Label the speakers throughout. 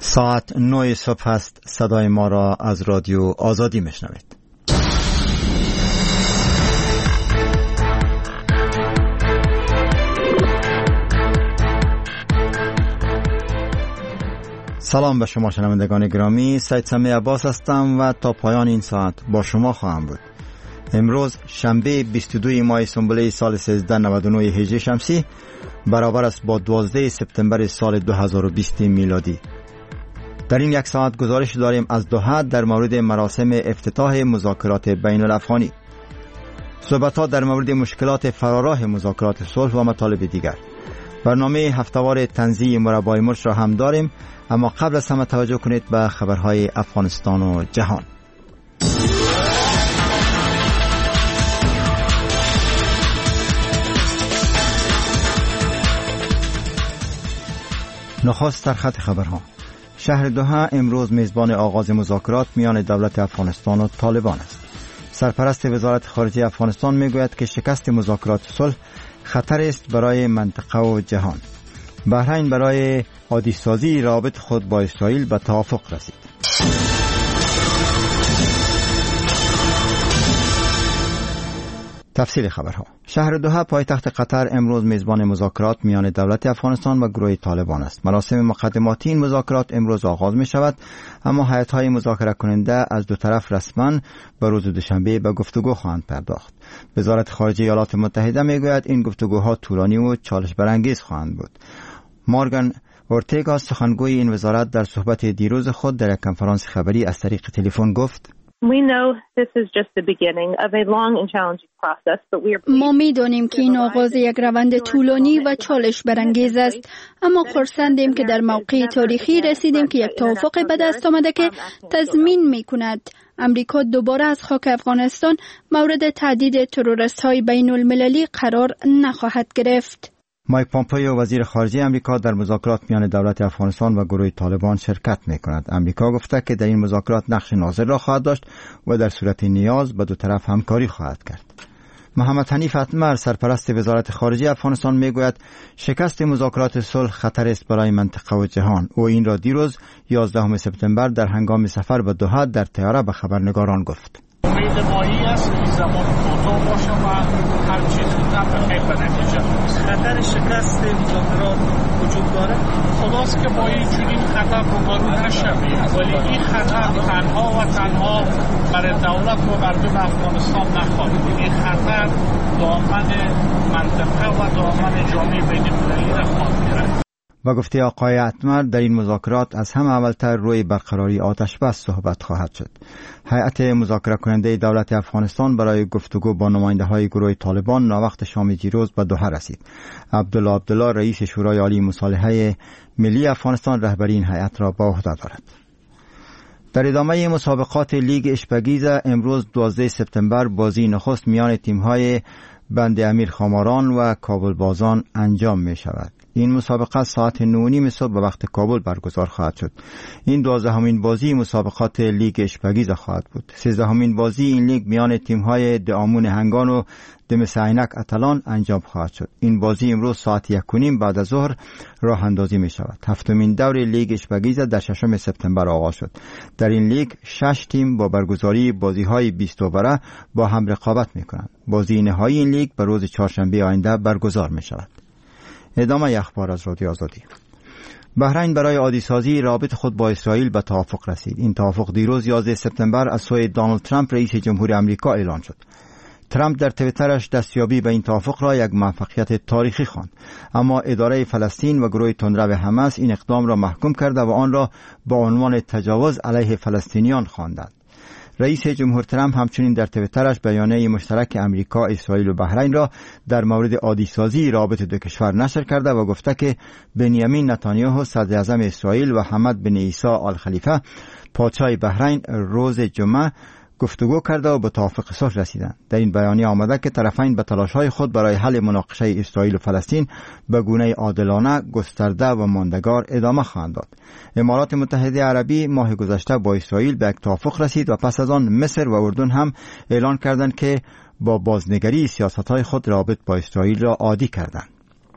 Speaker 1: ساعت 9 صبح است. صدای ما را از رادیو آزادی میشنوید. سلام به شما شنوندگان گرامی، سید سمی عباس هستم و تا پایان این ساعت با شما خواهم بود. امروز شنبه 22 ماه سنبله سال 1399 هجری شمسی برابر است با 12 سپتامبر سال 2020 میلادی. در این یک ساعت گزارش داریم از دوحه در مورد مراسم افتتاح مذاکرات بین الافغانی، صحبت‌ها در مورد مشکلات فراراه مذاکرات صلح و مطالب دیگر. برنامه هفته‌وار تنزیه مربای مرش را هم داریم، اما قبل از همه توجه کنید به خبرهای افغانستان و جهان. نخست در خط خبرها. شهر دوحه امروز میزبان آغاز مذاکرات میان دولت افغانستان و طالبان است. سرپرست وزارت خارجه افغانستان میگوید که شکست مذاکرات صلح خطر است برای منطقه و جهان. بحرین برای عادی سازی رابط خود با اسرائیل به توافق رسید. تفصیل خبرها. شهر دوحه پایتخت قطر امروز میزبان مذاکرات میان دولت افغانستان و گروه طالبان است. مراسم مقدماتی این مذاکرات امروز آغاز می شود، اما هیئت‌های مذاکره کننده از دو طرف رسما به روز دوشنبه به گفتگو خواهند پرداخت. وزارت خارجه ایالات متحده میگوید این گفتگوها طولانی و چالش برانگیز خواهند بود. مورگان اورتگا سخنگوی این وزارت در صحبت دیروز خود در یک کنفرانس خبری از طریق تلفن گفت:
Speaker 2: ما می‌دانیم که این آغاز یک روند طولانی و چالش برانگیز است، اما خرسندیم که در موقع تاریخی رسیدیم که یک توافق به دست آمده که تضمین می‌کند امریکا دوباره از خاک افغانستان مورد تهدید تروریست‌های بین‌المللی قرار نخواهد گرفت.
Speaker 1: مایک پامپئو وزیر خارجه امریکا در مذاکرات میان دولت افغانستان و گروه طالبان شرکت می‌کند. امریکا گفته که در این مذاکرات نقش ناظر را خواهد داشت و در صورت نیاز به دو طرف همکاری خواهد کرد. محمد حنیف اتمر سرپرست وزارت خارجه افغانستان میگوید شکست مذاکرات صلح خطر است برای منطقه و جهان. او این را دیروز 11 سپتامبر در هنگام سفر به دوحه در طیاره به خبرنگاران گفت.
Speaker 3: خطر شکست مذاکرات وجود داره. خداست که با این چنین خطر روبرو نشویم، ولی این خطر تنها و تنها برای دولت و مردم افغانستان نخواهد. این خطر دامن منطقه و دامن جامعه بین‌المللی را خواهد گرفت.
Speaker 1: و گفته آقای اتمر در این مذاکرات از همه اولتر روی برقراری آتش بس صحبت خواهد شد. هیئت مذاکره کننده دولت افغانستان برای گفتگو با نماینده های گروه طالبان ناوقت شام دیروز به دوحه رسید. عبدالله رئیس شورای عالی مصالحه ملی افغانستان رهبری این هیئت را به عهده دارد. در ادامه مسابقات لیگ اشپگیزه امروز 12 سپتامبر بازی نخست میان تیم‌های بند امیر خاماران و کابل بازان انجام می شود. این مسابقه ساعت 9:30 صبح به وقت کابل برگزار خواهد شد. این 12مین بازی مسابقات لیگ اشپگیزه خواهد بود. 13مین بازی این لیگ میان تیم‌های دامون هنگان و دمس عینک اتلان انجام خواهد شد. این بازی امروز ساعت 1:30 بعد از ظهر راه اندازی می شود. هفتمین دور لیگ اشپگیزه در 6 سپتامبر آغاز شد. در این لیگ 6 تیم با برگزاری بازی‌های 20 اووره با هم رقابت می کنند. بازی نهایی این لیگ به روز چهارشنبه آینده برگزار می شود. ادامه اخبار از رادیو آزادی. بحرین برای عادی سازی رابط خود با اسرائیل به توافق رسید. این توافق دیروز 11 سپتامبر از سوی دونالد ترامپ رئیس جمهور آمریکا اعلان شد. ترامپ در توییترش دستیابی به این توافق را یک موفقیت تاریخی خواند، اما اداره فلسطین و گروه تندرو حماس این اقدام را محکوم کرده و آن را با عنوان تجاوز علیه فلسطینیان خواندند. رئیس جمهور ترامپ همچنین در توییترش بیانیه مشترک امریکا، اسرائیل و بحرین را در مورد عادی سازی رابط دو کشور نشر کرده و گفته که بنیامین نتانیاهو صدر اعظم اسرائیل و حمد بن عیسی آل خلیفه پادشاه بحرین روز جمعه گفتگو کرده و به توافق صلح رسیدند. در این بیانیه آمده که طرفین به تلاش‌های خود برای حل مناقشه اسرائیل و فلسطین به گونه عادلانه، گسترده و ماندگار ادامه خواهند داد. امارات متحده عربی ماه گذشته با اسرائیل به یک توافق رسید و پس از آن مصر و اردن هم اعلان کردند که با بازنگری سیاست‌های خود رابط با اسرائیل را عادی کردند.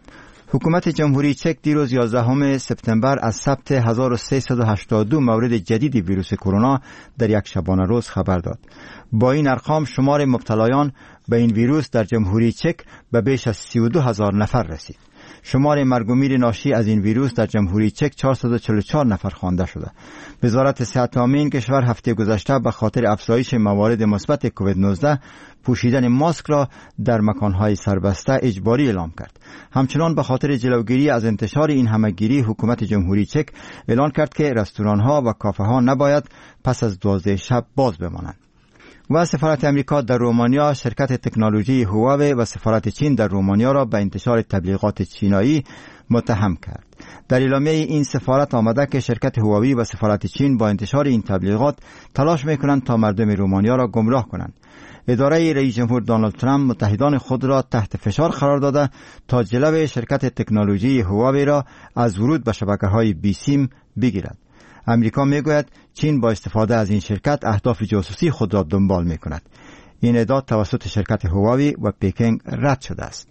Speaker 1: حکومت جمهوری چک دیروز 11 سپتامبر از ثبت 1382 مورد جدید ویروس کرونا در یک شبانه روز خبر داد. با این ارقام شمار مبتلایان به این ویروس در جمهوری چک به بیش از 32,000 نفر رسید. شمار مرگ و میر ناشی از این ویروس در جمهوری چک 444 نفر خوانده شده. وزارت صحت عامه این کشور هفته گذشته به خاطر افزایش موارد مثبت کووید 19 پوشیدن ماسک را در مکانهای سربسته اجباری اعلام کرد. همچنان به خاطر جلوگیری از انتشار این همهگیری حکومت جمهوری چک اعلان کرد که رستوران‌ها و کافه‌ها نباید پس از 12 شب باز بمانند. و سفارت امریکا در رومانیا شرکت تکنولوژی هواوی و سفارت چین در رومانیا را به انتشار تبلیغات چینایی متهم کرد. در اعلامیه این سفارت آمده که شرکت هواوی و سفارت چین با انتشار این تبلیغات تلاش میکنند تا مردم رومانیا را گمراه کنند. اداره رئیس جمهور دونالد ترامپ متحدان خود را تحت فشار قرار داده تا جلو شرکت تکنولوژی هواوی را از ورود به شبکه‌های بیسیم بگیرد. امریکا میگوید چین با استفاده از این شرکت اهداف جاسوسی خود را دنبال میکند. این ادعا توسط شرکت هواوی و پکینگ رد شده است.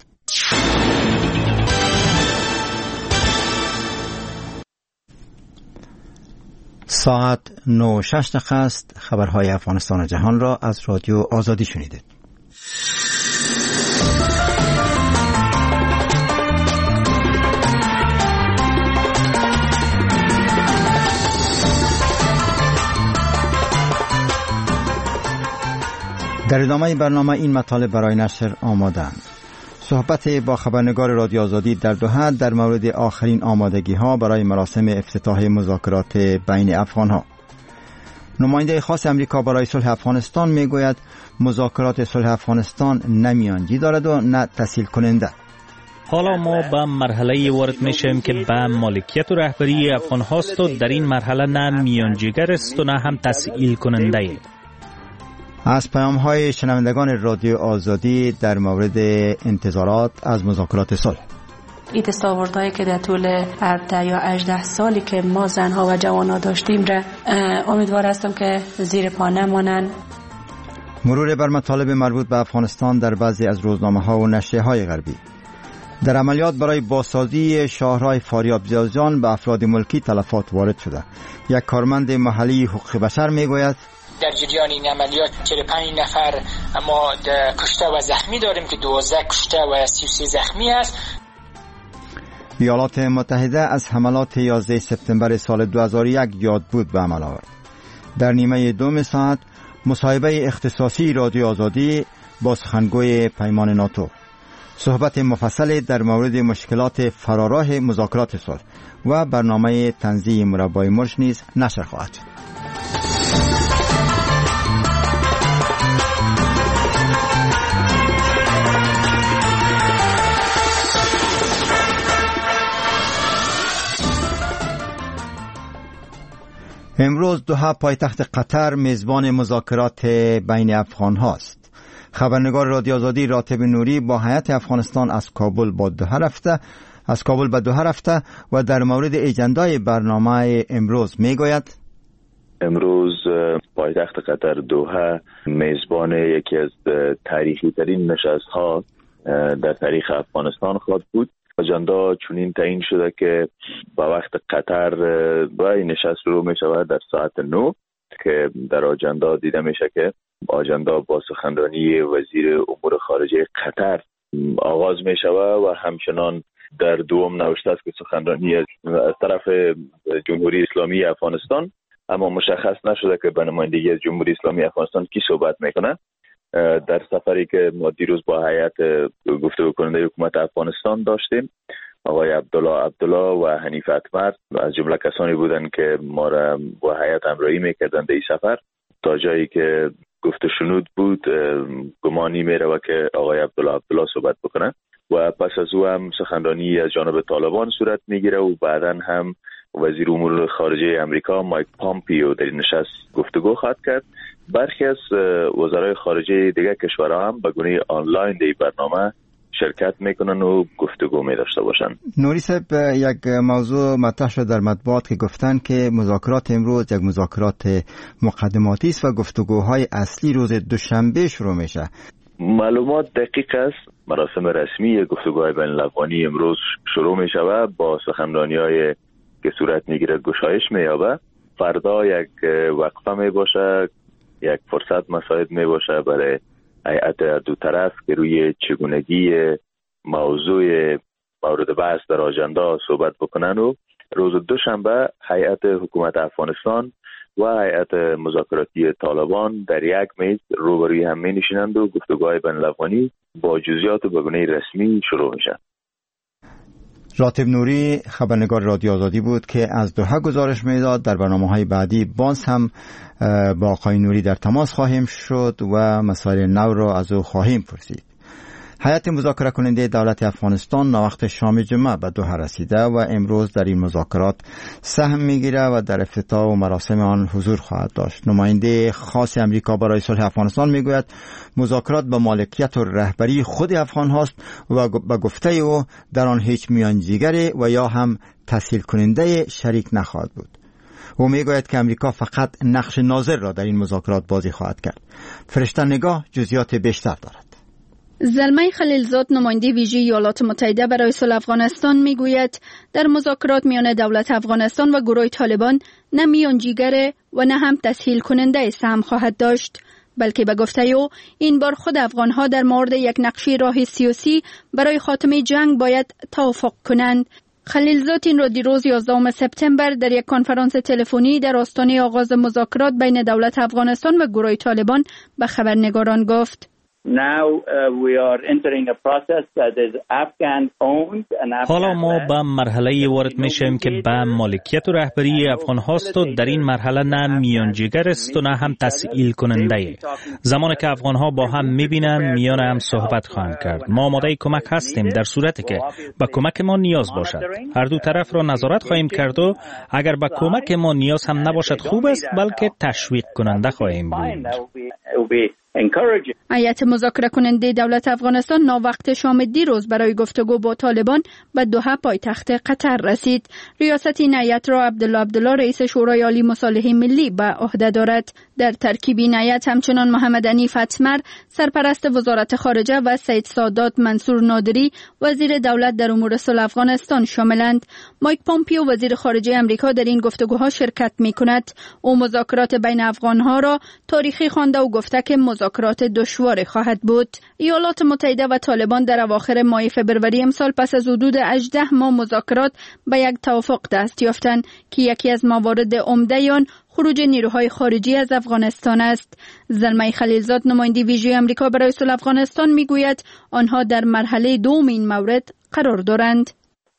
Speaker 1: ساعت 9:06 است. خبرهای افغانستان و جهان را از رادیو آزادی شنیدید. در ادامه برنامه این مطالب برای نشر آماده‌اند. صحبت با خبرنگار رادیو آزادی در دوحه در مورد آخرین آمادگی‌ها برای مراسم افتتاح مذاکرات بین افغان‌ها. نماینده خاص امریکا برای صلح افغانستان میگوید مذاکرات صلح افغانستان نه میانجی دارد و نه تسهیل کننده.
Speaker 4: حالا ما به مرحله وارد میشیم که به مالکیت و رهبری افغان هاست و در این مرحله نه میانجیگر است و نه هم تسهیل کننده.
Speaker 1: از پیام‌های شنوندگان رادیو آزادی در مورد انتظارات از مذاکرات صلح.
Speaker 5: این دستاوردهایی که در طول 17 یا 18 سالی که ما زنها و جوانها داشتیم را امیدوار هستم که زیر پا نمانند.
Speaker 1: مرور بر مطالب مربوط به افغانستان در بعضی از روزنامه‌ها و نشریه‌های غربی. در عملیات برای بازسازی شاهراه فاریاب زیادجان به افراد ملکی تلفات وارد شده. یک کارمند محلی حقوق بشر میگوید
Speaker 6: در جریان این عملیات 45 نفر ما کشته و زخمی داریم که 12 کشته و 33 زخمی است.
Speaker 1: ایالات متحده از حملات 11 سپتامبر سال 2001 یاد بود به عمل آورد. در نیمه دوم ساعت مصاحبه اختصاصی رادیو آزادی با سخنگوی پیمان ناتو. صحبت مفصل در مورد مشکلات فراراه مذاکرات صلح و برنامه تنزیه مربای مرش نیز نشر خواهد شد. امروز دوحه پایتخت قطر میزبان مذاکرات بین افغان هاست. خبرنگار رادیو آزادی راتب نوری با هیئت افغانستان از کابل به دوحه رفته و در مورد اجندای برنامه امروز میگوید
Speaker 7: امروز پایتخت قطر دوحه میزبان یکی از تاریخی ترین نشست ها در تاریخ افغانستان خواهد بود. آجندا چنین تعیین شده که با وقت قطر و این نشست رو می شود در ساعت 9 که در آجندا دیده میشه که آجندا با سخنرانی وزیر امور خارجه قطر آغاز می شود و همچنان در دوم نوشته است که سخنرانی از طرف جمهوری اسلامی افغانستان، اما مشخص نشده که به نمایندگی از جمهوری اسلامی افغانستان کی صحبت میکنه. در سفری که ما دیروز با هیئت گفتگو کننده حکومت افغانستان داشتیم، آقای عبدالله و حنیف اتمر از جمله کسانی بودند که ما را با هیئت همراهی میکردند. این سفر تا جایی که گفت و شنود بود گمانی میره و که آقای عبدالله صحبت بکنه و پس از او هم سخنرانی از جانب طالبان صورت میگیره و بعدا هم وزیر امور خارجه امریکا مایک پامپیو در این نشست گفتگو خواهد کرد. برخی از وزرای خارجه دیگر کشورها هم به گونه آنلاین در برنامه شرکت میکنن و گفتگو می داشته باشن.
Speaker 1: نوری صاحب، یک موضوع مطرح شد در مطبوعات که گفتن که مذاکرات امروز یک مذاکرات مقدماتی است و گفتگوهای اصلی روز دوشنبه شروع میشه.
Speaker 7: معلومات دقیق است. مراسم رسمی گفتگوهای بین الاقوانی امروز شروع می شود با سخنرانی‌های که صورت میگیره گشایش می‌یابه. فردا یک وقفه می باشه، یک فرصت مساعد می باشه برای هیئت دو طرف که روی چگونگی موضوع مورد بحث در آژاندا صحبت بکنن و روز دوشنبه هیئت حکومت افغانستان و هیئت مذاکراتی طالبان در یک میز روبروی هم می نشینند و گفتگوهای بین الاقوانی با جزئیات و به گونه رسمی شروع میشه.
Speaker 1: راتب نوری خبرنگار رادیو آزادی بود که از دوحه گزارش میداد. در برنامه‌های بعدی باز هم با آقای نوری در تماس خواهیم شد و مسائل نو را از او خواهیم پرسید. هیئت مذاکره کننده دولت افغانستان ناوقت شام جمعه به دوحه رسیده و امروز در این مذاکرات سهم میگیره و در افتتاح و مراسم آن حضور خواهد داشت. نماینده خاص امریکا برای صلح افغانستان میگوید مذاکرات به مالکیت و رهبری خود افغان هاست و به گفته او در آن هیچ میانجیگر و یا هم تسهیل کننده شریک نخواهد بود. او میگوید که امریکا فقط نقش ناظر را در این مذاکرات بازی خواهد کرد. فرشته نگاه جزئیات بیشتر دارد.
Speaker 2: زلمه خلیلزاد نماینده ویژه ایالات متحده برای صلح افغانستان میگوید در مذاکرات میان دولت افغانستان و گروه طالبان نه میانجیگر و نه هم تسهیل کننده سهم خواهد داشت، بلکه به گفته او این بار خود افغانها در مورد یک نقشه راه سیاسی برای خاتمه جنگ باید توافق کنند. خلیلزاد این را دیروز 11 سپتامبر در یک کنفرانس تلفنی در آستانه آغاز مذاکرات بین دولت افغانستان و گروه طالبان به خبرنگاران گفت.
Speaker 4: حالا ما به مرحله وارد میشیم که به مالکیت و رهبری افغان هاست و در این مرحله نه میانجیگر است و نه هم تسهیل کننده. زمانی که افغان ها با هم میبینن میان هم صحبت خواهند کرد. ما آماده کمک هستیم در صورتی که به کمک ما نیاز باشد. هر دو طرف را نظارت خواهیم کرد و اگر به کمک ما نیاز هم نباشد خوب است، بلکه تشویق کننده خواهیم بود.
Speaker 2: هیئت مذاکره کننده دولت افغانستان ناوقت شام دیروز برای گفتگو با طالبان به دوحه پایتخت قطر رسید. ریاست این هیئت را عبدالله رئیس شورای عالی مصالحه ملی به عهده دارد. در ترکیب این هیئت همچنان محمد حنیف اتمر سرپرست وزارت خارجه و سید سادات منصور نادری وزیر دولت در امور صلح افغانستان شاملند. مایک پومپیو وزیر خارجه امریکا در این گفتگوها شرکت می‌کند. او مذاکرات بین افغان‌ها را تاریخی خوانده و گفته که مذاکرات دشوار خواهد بود. ایالات متحده و طالبان در اواخر ماه فبروری امسال پس از حدود 18 ماه مذاکرات به یک توافق دست یافتند که یکی از موارد عمده آن خروج نیروهای خارجی از افغانستان است. زلمه خلیلزاد نماینده ویژه امریکا برای صلح افغانستان میگوید آنها در مرحله دوم این مورد قرار دارند.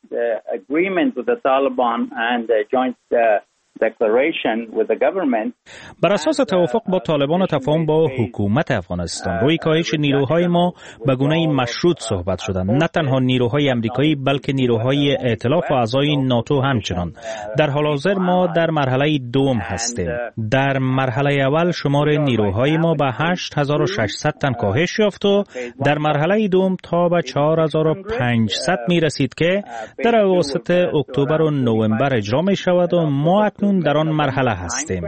Speaker 4: بر اساس توافق با طالبان و تفاهم با حکومت افغانستان روی کاهش نیروهای ما به گونه مشروط صحبت شدند. نه تنها نیروهای امریکایی بلکه نیروهای ائتلاف و اعضای ناتو همچنان. در حال حاضر ما در مرحله دوم هستیم. در مرحله اول شمار نیروهای ما به 8600 تن کاهش یافت و در مرحله دوم تا به 4500 می رسید که در اواسط اکتبر و نوامبر اجرا می شود و ما اکنون در آن مرحله هستیم.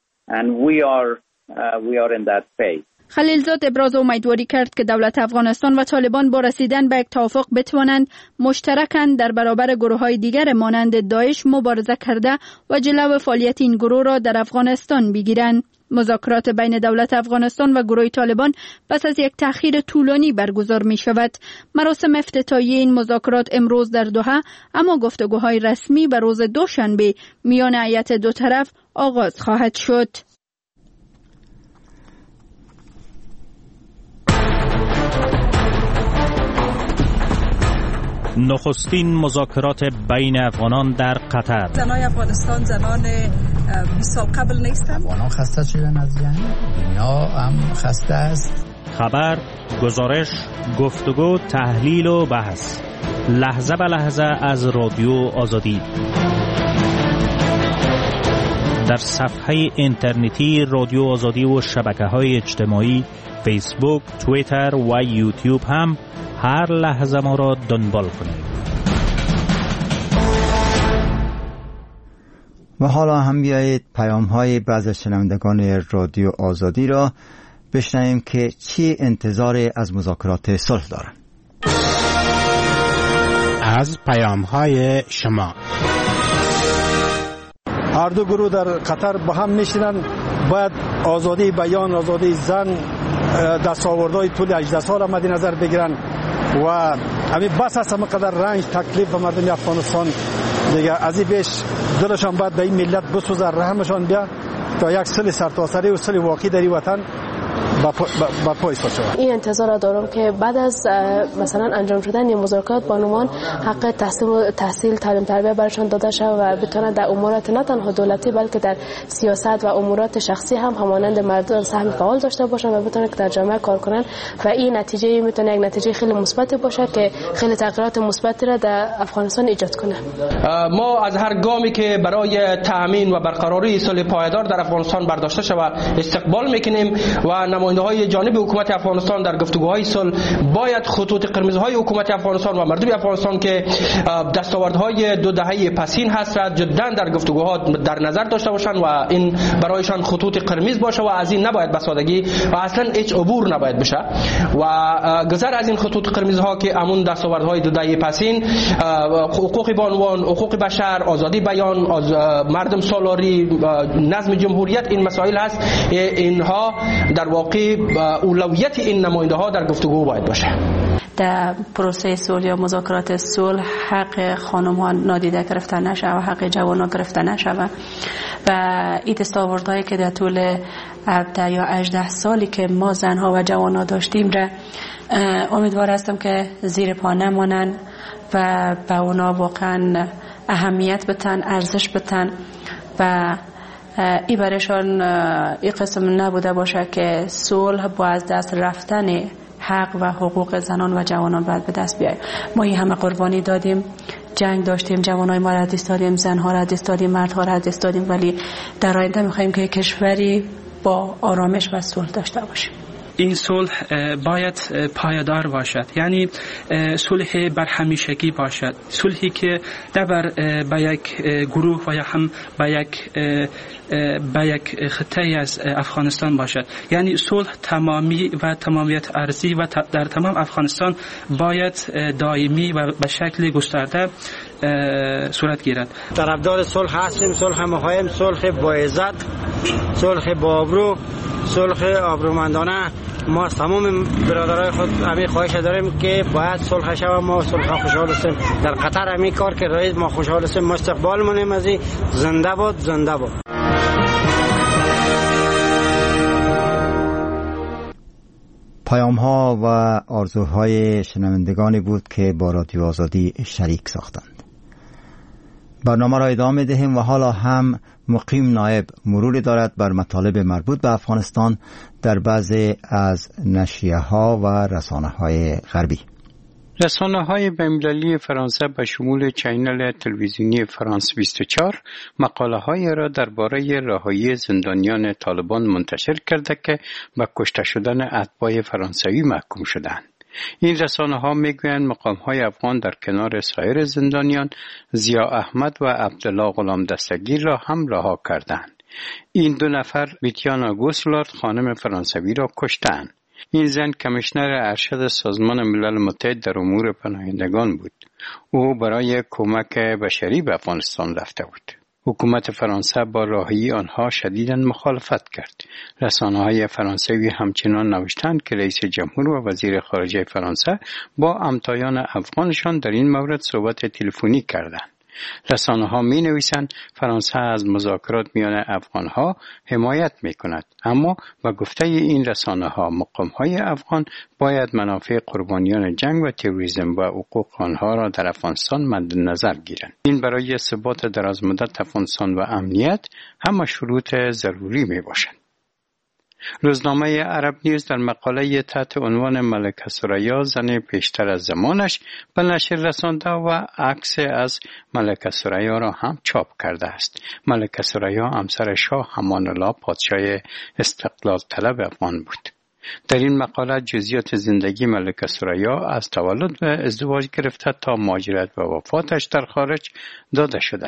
Speaker 2: خلیلزاد ابراز امیدواری کرد که دولت افغانستان و طالبان با رسیدن به یک توافق بتوانند مشترکاً در برابر گروه‌های دیگر مانند داعش مبارزه کرده و جلو فعالیت این گروه را در افغانستان بگیرند. مذاکرات بین دولت افغانستان و گروه طالبان پس از یک تأخیر طولانی برگزار می شود. مراسم افتتاحیه این مذاکرات امروز در دوحه، اما گفتگوهای رسمی به روز دوشنبه میان هیئت دو طرف آغاز خواهد شد.
Speaker 4: نخستین مذاکرات بین افغانان در قطر.
Speaker 8: زنای افغانستان زنان بی‌سابقه قبل نیستند.
Speaker 9: افغانان خسته شدن از جنگ، دنیا هم خسته است.
Speaker 4: خبر، گزارش، گفتگو، تحلیل و بحث. لحظه به لحظه از رادیو آزادی. در صفحه اینترنتی رادیو آزادی و شبکه‌های اجتماعی فیسبوک، توییتر و یوتیوب هم هر لحظه ما را دنبال کنید.
Speaker 1: و حالا هم بیایید پیام‌های بعضی شنوندگان رادیو آزادی را بشنویم که چی انتظار از مذاکرات صلح دارند.
Speaker 10: از پیام‌های شما.
Speaker 11: هر دو گروه در قطر با هم میشینن، باید آزادی بیان، آزادی زن، دستاوردهای طول 18 سال مد نظر بگیرن و همین بس است همینقدر رنج تکلیف و مردم افغانستان دیگه از این بیش دلشان باید به این ملت بسوزه، رحمشان بیا تا یک صلح سرتاسری و صلح واقعی در این وطن برپا ایستاد شود.
Speaker 12: این انتظار دارم که بعد از مثلا انجام شدن این مذاکرات بانوان حق تحصیل تعلیم تربیت برشان داده شود و بتوانند در امورات نه تنها دولتی بلکه در سیاست و امورات شخصی هم همانند مردم سهم فعال داشته باشند و بتوانند که در جامعه کار کنند و این نتیجه میتونه یک نتیجه خیلی مثبت باشه که خیلی تغییرات مثبتی را در افغانستان ایجاد کنه.
Speaker 13: ما از هر گامی که برای تامین و برقراری صلح پایدار در افغانستان برداشته شود استقبال میکنیم و نماینده‌های جانب حکومت افغانستان در گفتگوهای صلح باید خطوط قرمزهای حکومت افغانستان و مردم افغانستان که دستاوردهای 2 دهه پسین هست را جدا در گفتگوها در نظر داشته باشند و این برایشان خطوط قرمز باشه و از این نباید بسادگی و اصلا هیچ عبور نباید بشه و گذر از این خطوط قرمزها که امون دستاوردهای 2 دهه پسین حقوق بانوان، حقوق بشر، آزادی بیان، مردم سالاری، نظم جمهوریت، این مسائل هست. اینها در واقع اولویت این نماینده ها در گفتگو باید باشه.
Speaker 5: در پروسه صلح یا مذاکرات صلح حق خانم ها نادیده گرفته نشه و حق جوان ها گرفته نشه و این دستاوردهایی که در طول 17 یا 18 سالی که ما زنها و جوان ها داشتیم را امیدوار هستم که زیر پا نمانن و به اونا واقعا اهمیت بدن، ارزش بدن و ای برایشان این قسم نبوده باشه که صلح با از دست رفتن حق و حقوق زنان و جوانان باید به دست بیاید. ما این همه قربانی دادیم، جنگ داشتیم، جوانای ما را از دست دادیم، زنها را از دست دادیم، مردها را از دست دادیم، ولی در آینده می‌خوایم که کشوری با آرامش و صلح داشته باشیم.
Speaker 14: این صلح باید پایدار باشد، یعنی صلح بر همیشگی باشد، صلحی که نه به یک گروه و یا هم به یک خطه از افغانستان باشد. یعنی صلح تمامی و تمامیت ارضی و در تمام افغانستان باید دائمی و به شکل گسترده صورت گیرد.
Speaker 15: طرفدار صلح هستیم، صلح مخواهیم، صلح با عزت، صلح با آبرو، صلح آبرومندانه. ما تمام برادرای خود همین خواهش داریم که باید صلح شود. ما صلح خوشحال هستیم در قطر، همین کار که رئیس ما خوشحال هستیم، ما استقبال منیم از این. زنده باد، زنده باد.
Speaker 1: پیام‌ها و آرزوهای شنوندگانی بود که با رادیو آزادی شریک ساختند. برنامه را ادامه دهیم و حالا هم مقیم نایب مروری دارد بر مطالب مربوط به افغانستان در بعضی از نشریه‌ها و رسانه‌های غربی.
Speaker 16: رسانه‌های بین‌المللی فرانسه به شمول چینل تلویزیونی فرانس 24 مقاله‌های را درباره رهایی زندانیان طالبان منتشر کرده که به کشته شدن اتباع فرانسوی محکوم شدند. این رسانه‌ها میگویند مقام‌های افغان در کنار سایر زندانیان ضیا احمد و عبدالله غلام دستگیر را هم رها کردند. این 2 نفر بیتیانا گوسلارد خانم فرانسوی را کشتند. این زن کمیشنر ارشد سازمان ملل متحد در امور پناهندگان بود. او برای کمک بشری به افغانستان رفته بود. حکومت فرانسه با رهایی آنها شدیداً مخالفت کرد. رسانه‌های فرانسوی همچنان نوشتند که رئیس جمهور و وزیر خارجه فرانسه با همتایان افغانشان در این مورد صحبت تلفنی کردند. رسانه‌ها می‌نویسند فرانسه از مذاکرات میان افغان‌ها حمایت می‌کند، اما با گفته این رسانه‌ها مقام‌های افغان باید منافع قربانیان جنگ و تروریسم و حقوق آنها را در افغانستان مد نظر گیرند. این برای ثبات درازمدت افغانستان و امنیت همه شروط ضروری میباشد. روزنامه عرب نیوز در مقاله تحت عنوان ملکه ثریا زن پیشتر از زمانش به نشر رسانده و عکس از ملکه ثریا را هم چاپ کرده است. ملکه ثریا همسر شاه امان الله پادشاه استقلال طلب افغان بود. در این مقاله جزئیات زندگی ملکه ثریا از تولد و ازدواج گرفته تا مهاجرت و وفاتش در خارج داده شده است.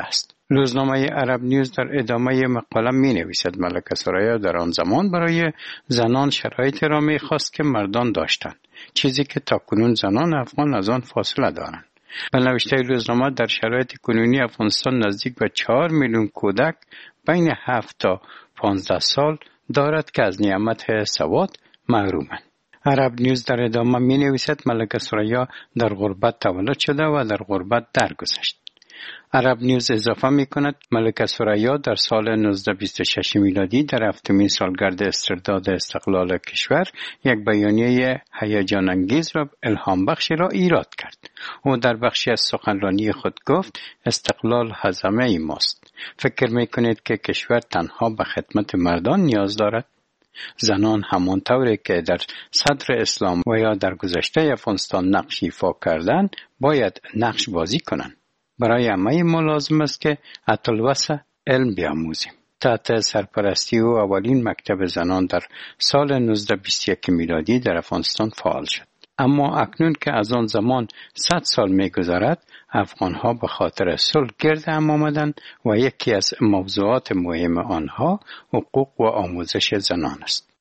Speaker 16: روزنامه عرب نیوز در ادامه مقاله می نویسد ملکه ثریا در آن زمان برای زنان شرایطی را می خواست که مردان داشتند، چیزی که تاکنون زنان افغان از آن فاصله دارند. به نوشته روزنامه در شرایط کنونی افغانستان نزدیک به 4 میلیون کودک بین 7 تا 15 سال دارد که از نعمت سواد محرومند. عرب نیوز در ادامه می نویسد ملکه ثریا در غربت تولد شده و در غربت درگذشت. عرب نیوز اضافه می کند ملکه ثریا در سال 1926 میلادی در 7مین سالگرد استرداد استقلال کشور یک بیانیه هیجان انگیز و الهام بخشی را ایراد کرد. او در بخشی از سخنرانی خود گفت استقلال هزمه ای ماست. فکر می کنید که کشور تنها به خدمت مردان نیاز دارد؟ زنان همان طوری که در صدر اسلام و یا در گذشته افغانستان نقش ایفا کردند باید نقش بازی کنند. برای همه ما لازم است که اتلوسه علم بیاموزیم. تحت سرپرستی او اولین مکتب زنان در سال 1921 میلادی در افغانستان فعال شد. اما اکنون که از آن زمان 100 سال می‌گذرد، افغان‌ها به خاطر صلح گرد هم آمدند و یکی از موضوعات مهم آنها حقوق و آموزش زنان است.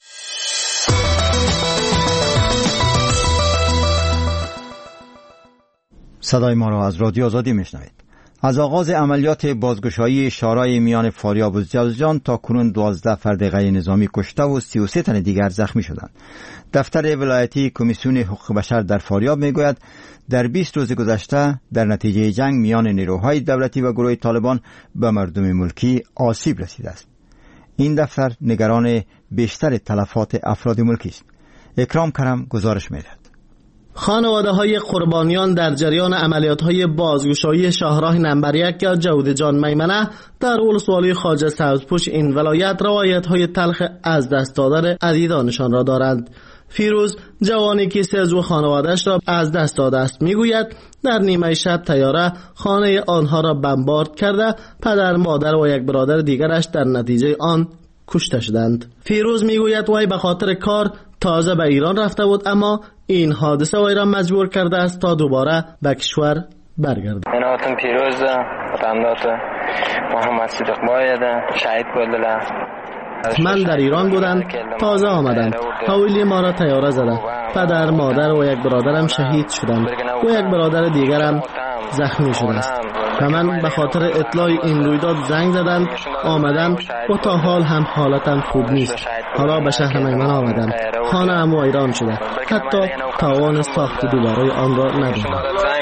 Speaker 1: صدای ما را از رادیو آزادی میشنوید. از آغاز عملیات بازگشایی شورای میان فاریاب و جوزجان تا کنون 12 فرد غیر نظامی کشته و 33 تن دیگر زخمی شدند. دفتر ولایتی کمیسیون حقوق بشر در فاریاب میگوید در 20 روز گذشته در نتیجه جنگ میان نیروهای دولتی و گروه طالبان به مردم ملکی آسیب رسیده است. این دفتر نگران بیشتر تلفات افراد ملکی است. اکرام کرم گزارش می‌دهد.
Speaker 17: خانواده‌های قربانیان در جریان عملیات‌های بازگشایی شاهراه نمبر 1 یا جودجان میمنه در ولسوالی خواجه سبزپوش این ولایت روایت‌های تلخ از دست دادن عزیزانشان را دارند. فیروز جوانی که 3 عضو خانواده‌اش را از دست داده است میگوید در نیمه شب طیاره خانه آنها را بمبارد کرده، پدر، مادر و یک برادر دیگرش در نتیجه آن کشته شدند. فیروز میگوید وی به خاطر کار تازه به ایران رفته بود، اما این حادثه وی را مجبور کرده است تا دوباره به کشور برگردد.
Speaker 18: من پیروز وطندات محمد صدیق باید شهید بودله.
Speaker 17: من در ایران بودم، تازه آمدم. حوالی ما را طیاره زده. پدر، مادر و یک برادرم شهید شدند و یک برادر دیگرم زخمی شده است. و من به خاطر اطلاع این رویداد زنگ زدم، آمدم و تا حال هم حالتم خوب نیست. حالا به شهر میمن آمدم. خانه ام ویران شده. حتی توان ساخت دوباره آن را ندارم.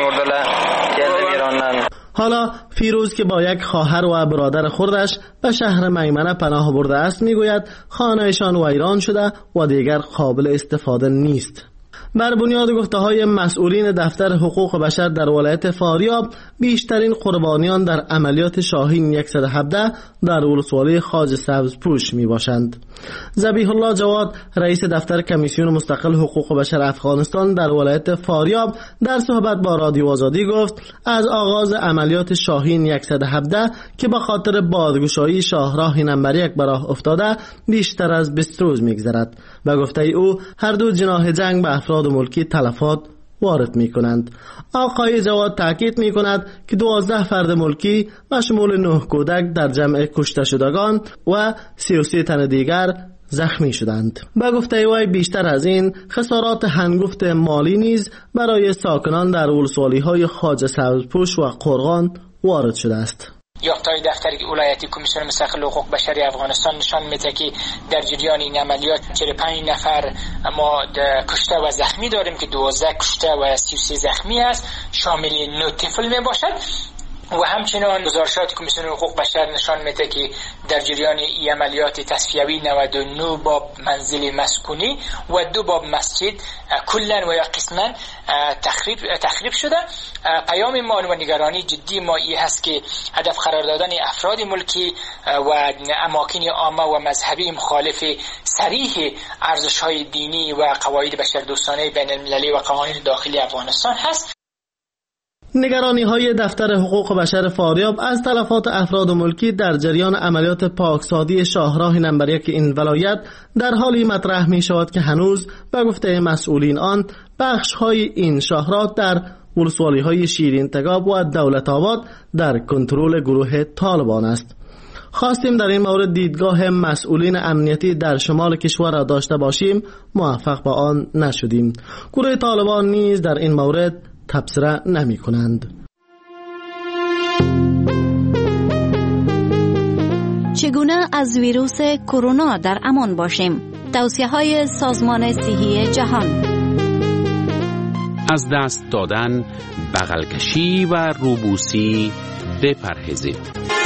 Speaker 17: حالا فیروز که با یک خواهر و برادر خردش به شهر میمنه پناه برده است میگوید خانهشان ویران شده و دیگر قابل استفاده نیست. بر بنیاد گفته‌های مسئولین دفتر حقوق بشر در ولایت فاریاب، بیشترین قربانیان در عملیات شاهین 117 در ولسوالی خواجه سبزپوش می باشند. ذبیح الله جواد رئیس دفتر کمیسیون مستقل حقوق بشر افغانستان در ولایت فاریاب در صحبت با رادیو آزادی گفت از آغاز عملیات شاهین 117 که به خاطر بازگشایی شاهراه نمبر 1 به راه افتاده بیشتر از 20 روز می‌گذرد. به گفته او هر دو جناح جنگ به افراد ملکی تلفات وارد می کنند. آقای جواد تاکید می کند که 12 فرد ملکی و شمول 9 کودک در جمع کشته شدگان و 33 تن دیگر زخمی شدند. به گفته وی بیشتر از این خسارات هنگفت مالی نیز برای ساکنان در ولسوالی های خواجه سبزپوش و قرغان وارد شده است.
Speaker 6: یافته‌های دفتر ولایتی کمیسیون مستقل حقوق بشری افغانستان نشان میده که در جریان این عملیات 45 نفر ما کشته و زخمی داریم که 12 کشته و 33 زخمی است، شامل 9 طفل می باشد. و همچنان گزارشات کمیسیون حقوق بشر نشان میده که در جریان این عملیات تصفیوی 99 باب منزل مسکونی و 2 باب مسجد کلا و یا قسما تخریب شده. پیام ما و نگرانی جدی ما این هست که هدف قرار دادن افراد ملکی و اماکن عامه و مذهبی مخالف صریح ارزش‌های دینی و قواعد بشردوستانه بین المللی و قوانین داخلی افغانستان هست.
Speaker 17: نگرانی های دفتر حقوق بشر فاریاب از تلفات افراد ملکی در جریان عملیات پاکسازی شاهراه نمبر 1 این ولایت در حالی مطرح می شود که هنوز به گفته مسئولین آن بخش های این شاهراه در ولسوالی‌های شیرین تگاب و دولت آباد در کنترل گروه طالبان است. خواستیم در این مورد دیدگاه مسئولین امنیتی در شمال کشور را داشته باشیم، موفق به آن نشدیم. گروه طالبان نیز در این مورد تبصره نمی کنند.
Speaker 19: چگونه از ویروس کرونا در امان باشیم؟ توصیه‌های سازمان صحی جهان.
Speaker 10: از دست دادن، بغل کشی و روبوسی بپرهیزید.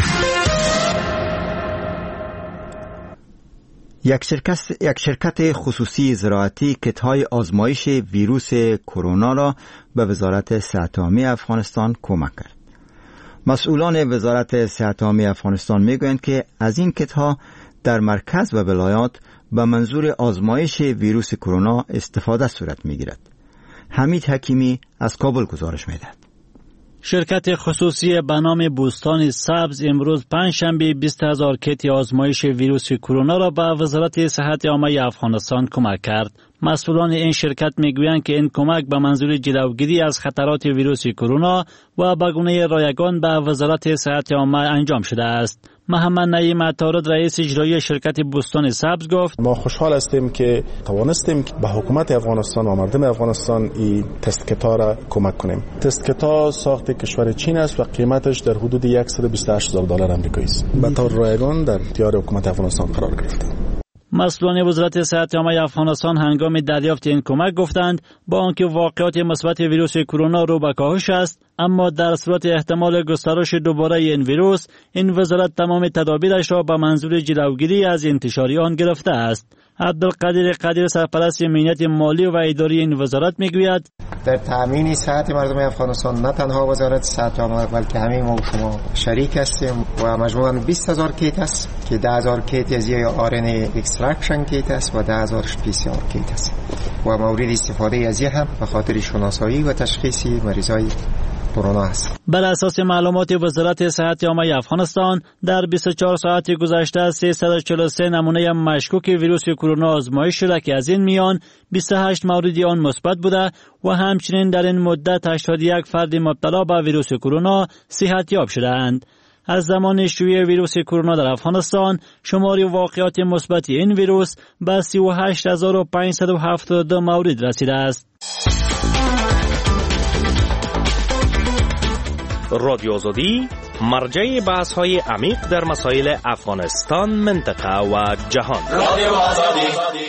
Speaker 1: یک شرکت خصوصی زراعتی کت‌های آزمایش ویروس کرونا را به وزارت صحت عامه افغانستان کمک کرد. مسئولان وزارت صحت عامه افغانستان میگویند که از این کت‌ها در مرکز و ولایات به منظور آزمایش ویروس کرونا استفاده صورت میگیرد. حمید حکیمی از کابل گزارش میدهد.
Speaker 20: شرکت خصوصی به نام بوستان سبز امروز پنجشنبه 20,000 کیت آزمایش ویروس کرونا را به وزارت صحت عامه افغانستان کمک کرد. مسئولان این شرکت میگویند که این کمک به منظور جلوگیری از خطرات ویروس کرونا و به گونه رایگان به وزارت صحت عامه انجام شده است. محمد نعیم عطارد رئیس اجرایی شرکت بوستان سبز گفت:
Speaker 21: ما خوشحال هستیم که توانستیم به حکومت افغانستان و مردم افغانستان این تست کیت‌ها را کمک کنیم. تست کیت‌ها ساخت کشور چین است و قیمتش در حدود $128,000 آمریکایی است. به طور رایگان در اختیار حکومت افغانستان قرار گرفته.
Speaker 20: مسئولان وزارت صحت عامه افغانستان هنگام دریافت این کمک گفتند با آنکه واقعات مثبت ویروس کرونا رو به کاهش است، اما در صورت احتمال گسترش دوباره این ویروس، این وزارت تمام تدابیرش را به منظور جلوگیری از انتشار آن گرفته است. عبدالقادر قدیر سرپرست امنیت مالی و اداری این وزارت میگوید:
Speaker 22: در تامین صحت مردم افغانستان نه تنها وزارت صحت عامه بلکه همه ما و شما شریک هستیم و مجموعاً 20,000 کیت است که 10,000 کیت از RNA اکستراکشن کیت است و 10,000 PCR کیت است و مورد استفاده از هم به خاطر شناسایی و تشخیص مریضای کرونا است.
Speaker 20: بر اساس معلومات وزارت صحت عامه افغانستان در 24 ساعت گذشته 343 نمونه مشکوک ویروس کرونا آزمایش شده که از این میان 28 مورد آن مثبت بوده و همچنین در این مدت 81 فرد مبتلا به ویروس کرونا صحت یاب شدند. از زمان شیوع ویروس کرونا در افغانستان شمار واقعات مثبت این ویروس به 38,572 مورد رسیده است.
Speaker 4: رادیو آزادی مرجع بحث‌های عمیق در مسائل افغانستان، منطقه و جهان. رادیو آزادی.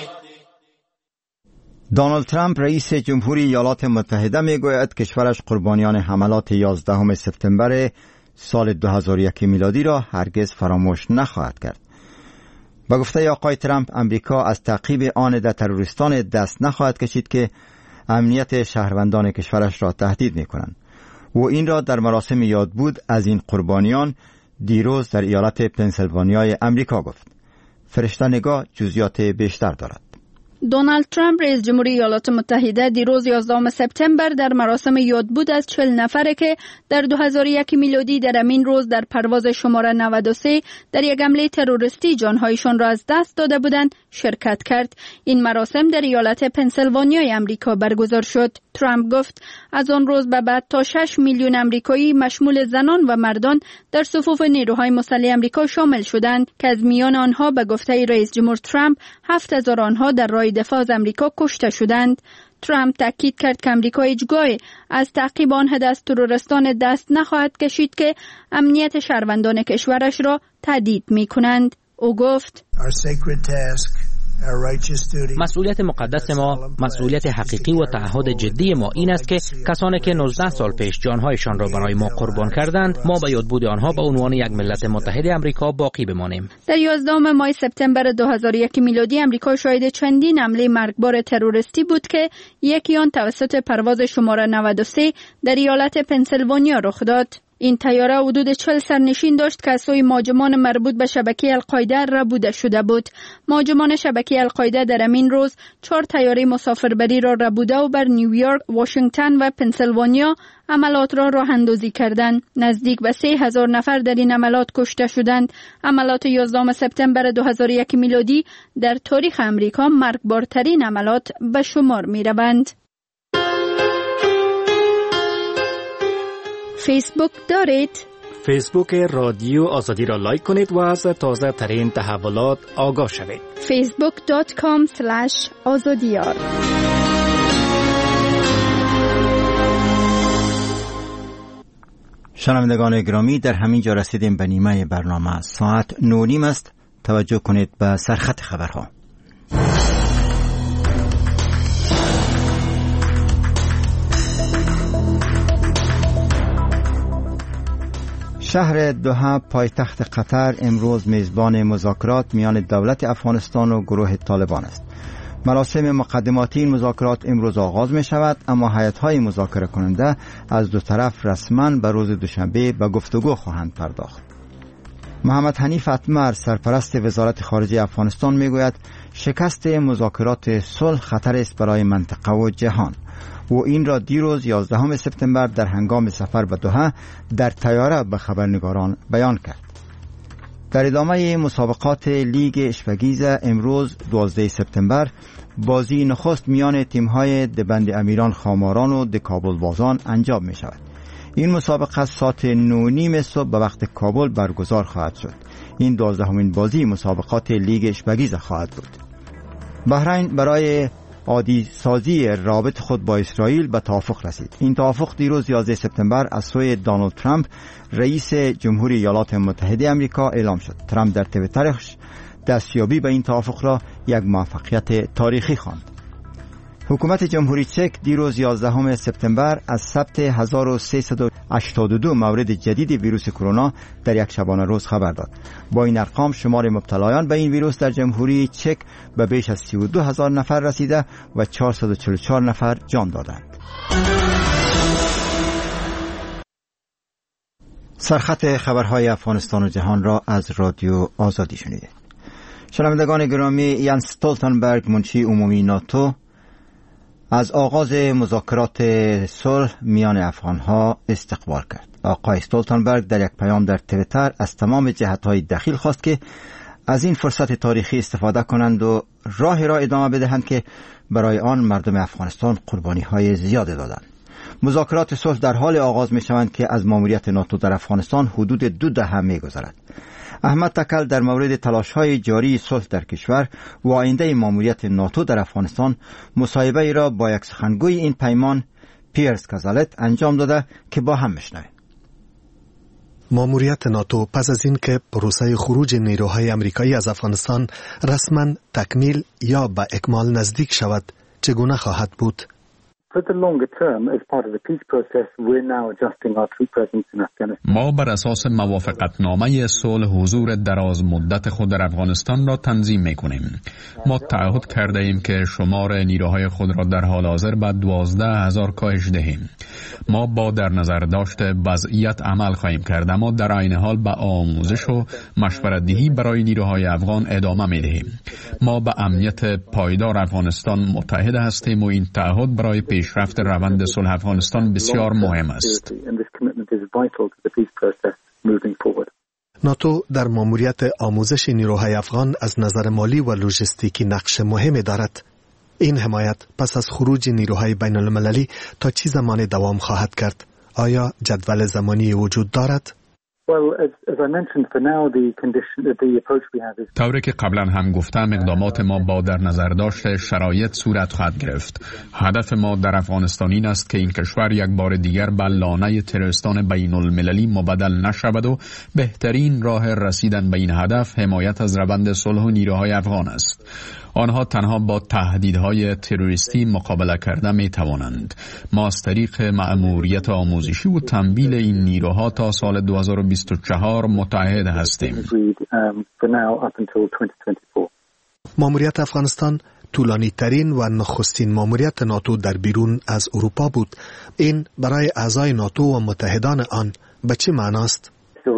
Speaker 1: دونالد ترامپ رئیس جمهوری ایالات متحده میگوید کشورش قربانیان حملات 11 سپتامبر سال 2001 میلادی را هرگز فراموش نخواهد کرد. با گفته آقای ترامپ امریکا از تعقیب آن در تروریستان دست نخواهد کشید که امنیت شهروندان کشورش را تهدید می‌کنند. و این را در مراسم یادبود از این قربانیان دیروز در ایالت پنسیلوانیای امریکا گفت. فرشته نگاه جزئیات بیشتر دارد.
Speaker 2: دونالد ترامپ رئیس جمهوری ایالات متحده دیروز 11 سپتامبر در مراسم یادبود از 40 نفره که در 2001 میلادی در همین روز در پرواز شماره 93 در یک حمله تروریستی جانهایشان را از دست داده بودند شرکت کرد. این مراسم در ایالت پنسیلوانیای امریکا برگزار شد. ترامپ گفت از آن روز به بعد تا 6 میلیون امریکایی مشمول زنان و مردان در صفوف نیروهای مسلح امریکا شامل شدند که از میان آنها به گفته رئیس جمهور ترامپ 7,000 آنها در راه دفاع از امریکا کشته شدند. ترامپ تاکید کرد که امریکا هیچگاه از تعقیب آن هدف از تروریستان دست نخواهد کشید که امنیت شهروندان کشورش را تهدید می‌کنند. او گفت:
Speaker 23: مسئولیت مقدس ما، مسئولیت حقیقی و تعهد جدی ما این است که کسانی که 19 سال پیش جانهایشان را برای ما قربان کردند، ما به یادبود آنها به عنوان یک ملت متحد امریکا باقی بمانیم.
Speaker 2: در 11 ماه سپتامبر 2001 میلادی امریکا شاهد چندین حمله مرگبار تروریستی بود که یکی آن توسط پرواز شماره 93 در ایالت پنسیلوانیا رخ داد. این طیاره حدود 40 سرنشین داشت که از سوی مهاجمان مربوط به شبکه القاعده ربوده شده بود. مهاجمان شبکه القاعده در همین روز 4 طیاره مسافربری را ربوده و بر نیویورک، واشنگتن و پنسیلوانیا عملات را راه اندازی کردند. نزدیک به 3,000 نفر در این عملات کشته شدند. عملات 11 سپتامبر 2001 میلادی در تاریخ امریکا مرگبارترین عملات به شمار می روند. فیسبوک دارید؟
Speaker 3: فیسبوک رادیو آزادی را لایک کنید و از تازه ترین تحولات آگاه شوید.
Speaker 2: facebook.com/azadiyar.
Speaker 1: شنوندگان گرامی، در همین جا رسیدیم به نیمه برنامه. ساعت 9:30 است. توجه کنید به سرخط خبرها. شهر دوحه پایتخت قطر امروز میزبان مذاکرات میان دولت افغانستان و گروه طالبان است. مراسم مقدماتی این مذاکرات امروز آغاز می شود، اما هیئت‌های مذاکره کننده از دو طرف رسما به روز دوشنبه به گفتگو خواهند پرداخت. محمد حنیف اتمر، سرپرست وزارت خارجه افغانستان، می گوید شکست مذاکرات صلح خطر است برای منطقه و جهان. و این را دیروز 11 سپتامبر در هنگام سفر به دوحه در طیاره به خبرنگاران بیان کرد. در ادامه مسابقات لیگ اشپگیز امروز 12 سپتامبر بازی نخست میان تیم‌های دبند امیران خاماران و کابل بازان انجام می شود. این مسابقه ساعت 9:30 صبح به وقت کابل برگزار خواهد شد. این 12مین بازی مسابقات لیگ اشپگیز خواهد بود. بحرین برای عادی سازی رابط خود با اسرائیل به توافق رسید. این توافق دیروز 11 سپتامبر از سوی دونالد ترامپ رئیس جمهوری ایالات متحده آمریکا اعلام شد. ترامپ در توییترش دستیابی به این توافق را یک موفقیت تاریخی خواند. حکومت جمهوری چک دیروز 11 سپتامبر از ثبت 1382 مورد جدید ویروس کرونا در یک شبانه روز خبر داد. با این ارقام شمار مبتلایان به این ویروس در جمهوری چک به بیش از 32,000 نفر رسیده و 444 نفر جان دادند. سرخط خبرهای افغانستان و جهان را از رادیو آزادی شنیدید. شنوندگان گرامی، یانس استولتنبرگ، منشی عمومی ناتو، از آغاز مذاکرات صلح میان افغانها استقبال کرد. آقای استولتنبرگ در یک پیام در توییتر از تمام جهت‌های دخیل خواست که از این فرصت تاریخی استفاده کنند و راهی را ادامه بدهند که برای آن مردم افغانستان قربانی‌های زیاد دادند. مذاکرات صلح در حال آغاز می‌شوند که از ماموریت ناتو در افغانستان حدود 2 دهه می‌گذرد. احمد تکل در مورد تلاش‌های جاری صلح در کشور و آینده ماموریت ناتو در افغانستان مصاحبه ای را با یک سخنگوی این پیمان پیرس کازالت انجام داده که با هم میشنویم.
Speaker 7: ماموریت ناتو پس از این که پروسه خروج نیروهای امریکایی از افغانستان رسما تکمیل یا به اکمال نزدیک شود چگونه خواهد بود؟
Speaker 8: ما بر اساس موافقتنامه صلح حضور دراز مدت خود در افغانستان را تنظیم می‌کنیم. ما تعهد کرده ایم که شمار نیروهای خود را در حال حاضر به 12,000 کاهش دهیم. ما با در نظر داشت وضعیت عمل خواهیم کرد، اما در عین حال به آموزش و مشورت‌دهی برای نیروهای افغان ادامه می‌دهیم. ما به امنیت پایدار افغانستان متحد هستیم و این تعهد برای پیشرفت روند صلح افغانستان بسیار مهم است.
Speaker 7: ناتو در ماموریت آموزش نیروهای افغان از نظر مالی و لوجستیکی نقش مهمی دارد. این حمایت پس از خروج نیروهای بین المللی تا چه زمان دوام خواهد کرد؟ آیا جدول زمانی وجود دارد؟
Speaker 8: طوری که قبلا هم گفتم، اقدامات ما با در نظر داشت شرایط صورت خواهد گرفت. هدف ما در افغانستان این است که این کشور یک بار دیگر به لانه تروریستان بین المللی مبدل نشود و بهترین راه رسیدن به این هدف حمایت از روند صلح و نیروهای افغان است. آنها تنها با تهدیدهای تروریستی مقابله کرده می توانند. ما از طریق مأموریت آموزشی و تمویل این نیروها تا سال 2024 متحد هستیم.
Speaker 7: ماموریت افغانستان طولانی ترین و نخستین ماموریت ناتو در بیرون از اروپا بود. این برای اعضای ناتو و متحدان آن به چه معناست؟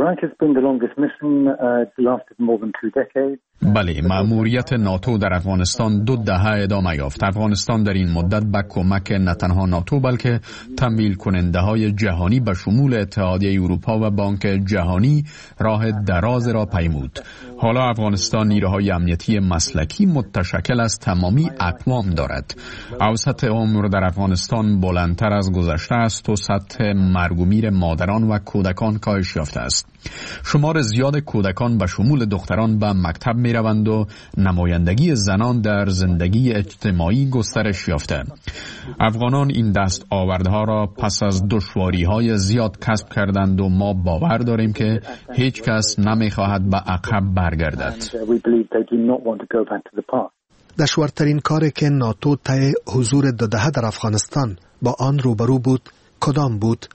Speaker 8: بله، مأموریت ناتو در افغانستان 2 دهه ادامه یافت. افغانستان در این مدت با کمک نه تنها ناتو بلکه تمویل کننده های جهانی به شمول اتحادیه اروپا و بانک جهانی راه دراز را پیمود. حالا افغانستان نیروهای امنیتی مسلکی متشکل از تمامی اقوام دارد. اوسط عمر در افغانستان بلندتر از گذشته است و سطح مرگ و میر مادران و کودکان کاهش یافته است. شمار زیاد کودکان به شمول دختران به مکتب می روند و نمایندگی زنان در زندگی اجتماعی گسترش یافته. افغانان این دست آوردها را پس از دشواری‌های زیاد کسب کردند و ما باور داریم که هیچ کس نمی خواهد به عقب برگردد.
Speaker 7: دشوارترین کاری که ناتو طی حضور 2 دهه در افغانستان با آن روبرو بود کدام بود؟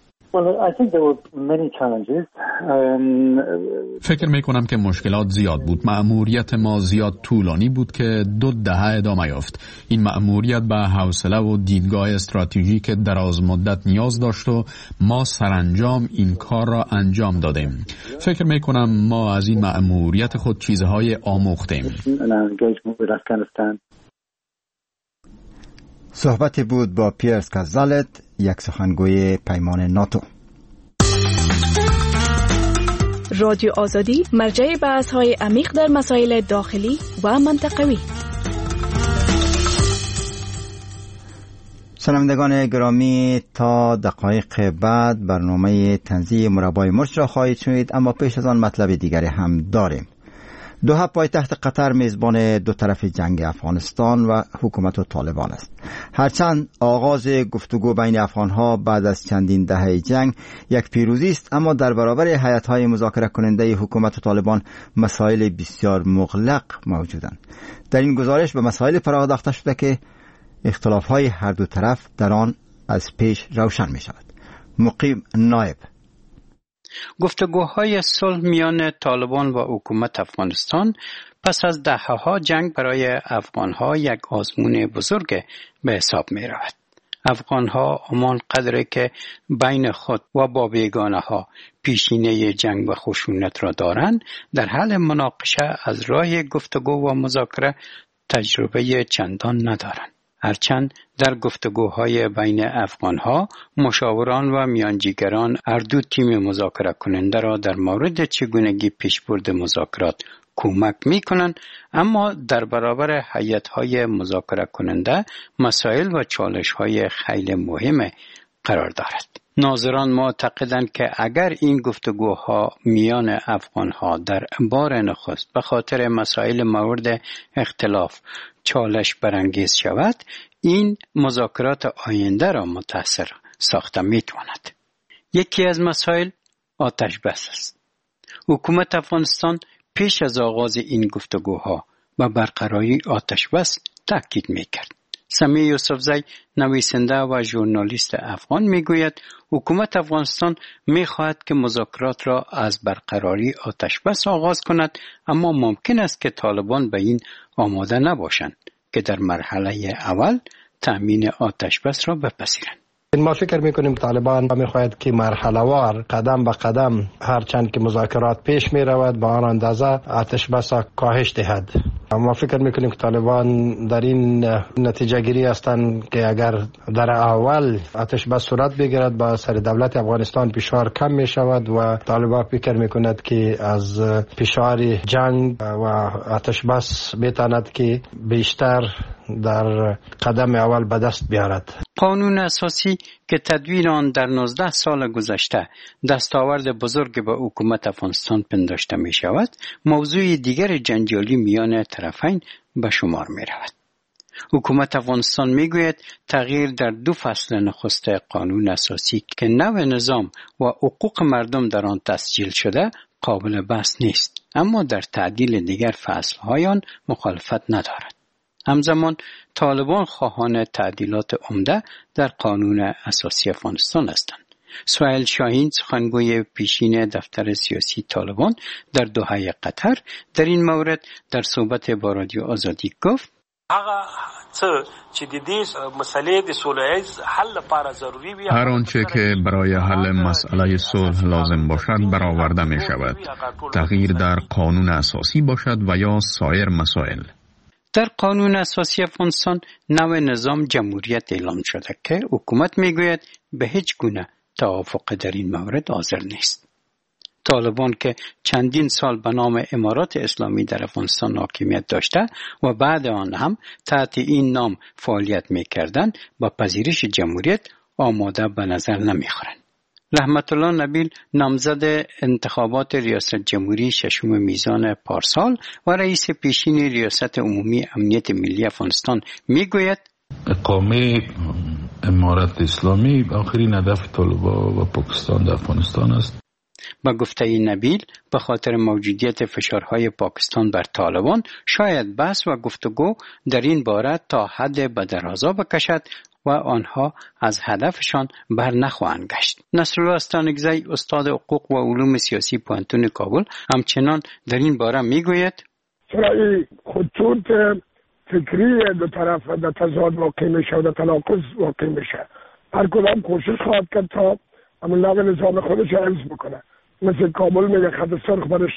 Speaker 8: فکر می کنم که مشکلات زیاد بود. مأموریت ما زیاد طولانی بود که 2 دهه ادامه یافت. این مأموریت به حوصله و دیدگاه استراتژیک دراز مدت نیاز داشت و ما سرانجام این کار را انجام دادیم. فکر می کنم ما از این مأموریت خود چیزهای آموختیم.
Speaker 1: صحبتی بود با پیرس کازالت، یک سخنگوی پیمان ناتو.
Speaker 9: رادیو آزادی مرجع بحث‌های عمیق در مسائل داخلی و منطقوی.
Speaker 1: شنوندگان گرامی، تا دقایق بعد برنامه تنزیه مربای مرچ را خواهید شنید، اما پیش از آن مطلب دیگری هم داریم. دوحه پایتخت قطر میزبان 2 طرف جنگ افغانستان و حکومت و طالبان است. هرچند آغاز گفتگو بین افغانها بعد از چندین دهه جنگ یک پیروزی است، اما در برابر هیئت‌های مذاکره کننده حکومت و طالبان مسائل بسیار مغلق موجودند. در این گزارش به مسائل پرداخته شده که اختلاف‌های هر دو طرف در آن از پیش روشن می‌شود. مقیم نایب:
Speaker 16: گفتگوهای صلح میان طالبان و حکومت افغانستان پس از دهه‌ها جنگ برای افغانها یک آزمون بزرگ به حساب می رود. افغانها همان قدری که بین خود و با بیگانه ها پیشینه جنگ و خشونت را دارند، در حال مناقشه از راه گفتگو و مذاکره تجربه چندان ندارند. هرچند در گفتگوهای بین افغانها مشاوران و میانجیگران هر دو تیم مذاکره کننده را در مورد چگونگی پیشبرد مذاکرات کمک می کنند، اما در برابر هیئت‌های مذاکره کننده مسائل و چالش‌های خیلی مهم قرار دارد. ناظران معتقدند که اگر این گفتگوها میان افغانها در بار نخست به خاطر مسائل مورد اختلاف چالش برانگیز شود، این مذاکرات آینده را متاثر ساخته می‌تواند. یکی از مسائل آتش بس است. حکومت افغانستان پیش از آغاز این گفتگوها و برقراری آتش بس تاکید می‌کرد. سمیع یوسفزی، نویسنده و ژورنالیست افغان، میگوید حکومت افغانستان میخواهد که مذاکرات را از برقراری آتش بس آغاز کند، اما ممکن است که طالبان به این آماده نباشند که در مرحله اول تأمین آتش بس را بپذیرند.
Speaker 13: ما فکر میکنیم طالبان میخواهد که مرحله وار قدم به قدم هرچند که مذاکرات پیش میرود به آن اندازه آتش بس کاهش دهد. ما فکر میکنیم که طالبان در این نتیجه گیری هستند که اگر در اول آتش بس صورت بگیرد با سر دولت افغانستان فشار کم می شود و طالبان فکر میکند که از فشار جنگ و آتش بس میتواند که بیشتر در قدم اول به دست بیارد.
Speaker 16: قانون اساسی که تدوین آن در 19 سال گذشته دستاورد بزرگ به حکومت افغانستان پنداشته می شود، موضوع دیگر جنجالی میان طرفین به شمار می رود. حکومت افغانستان می گوید تغییر در 2 فصل نخست قانون اساسی که نوع نظام و حقوق مردم در آن تسجیل شده قابل بحث نیست، اما در تعدیل دیگر فصل‌های آن مخالفت ندارد. همزمان طالبان خواهان تعدیلات عمده در قانون اساسی افغانستان هستند. سهیل شاهین، سخنگوی پیشین دفتر سیاسی طالبان در دوحه قطر، در این مورد در صحبت با رادیو آزادی گفت:
Speaker 8: هر آنچه که برای حل مسئله صلح لازم باشد برآورده می شود، تغییر در قانون اساسی باشد و یا سایر مسائل.
Speaker 16: در قانون اساسی افغانستان نوع نظام جمهوریت اعلام شده که حکومت میگوید به هیچ گونه توافق در این مورد حاضر نیست. طالبان که چندین سال به نام امارات اسلامی در افغانستان حاکمیت داشته و بعد آن هم تحت این نام فعالیت می‌کردند با پذیرش جمهوریت آماده به نظر نمی‌خورند. رحمت الله نبیل نامزد انتخابات ریاست جمهوری 6 میزان پارسال و رئیس پیشین ریاست عمومی امنیت ملی افغانستان میگوید
Speaker 5: اقامه امارت اسلامی آخرین هدف طالبان و پاکستان در افغانستان است.
Speaker 16: با گفته نبیل به خاطر موجودیت فشارهای پاکستان بر طالبان شاید بحث و گفتگو در این باره تا حد به درازا بکشد و آنها از هدفشان بر نخواهند گشت. نصرالله استانکزی استاد حقوق و علوم سیاسی پوهنتون کابل همچنان در این باره میگوید
Speaker 11: چرا خطوط فکری دو طرف در تضاد واقع میشه و در تناقض واقع میشه. هر کدام کوشش خواهد کرد تا همون نظام خودش حفظ بکنه. مثل کابل میگه خط سرخ برش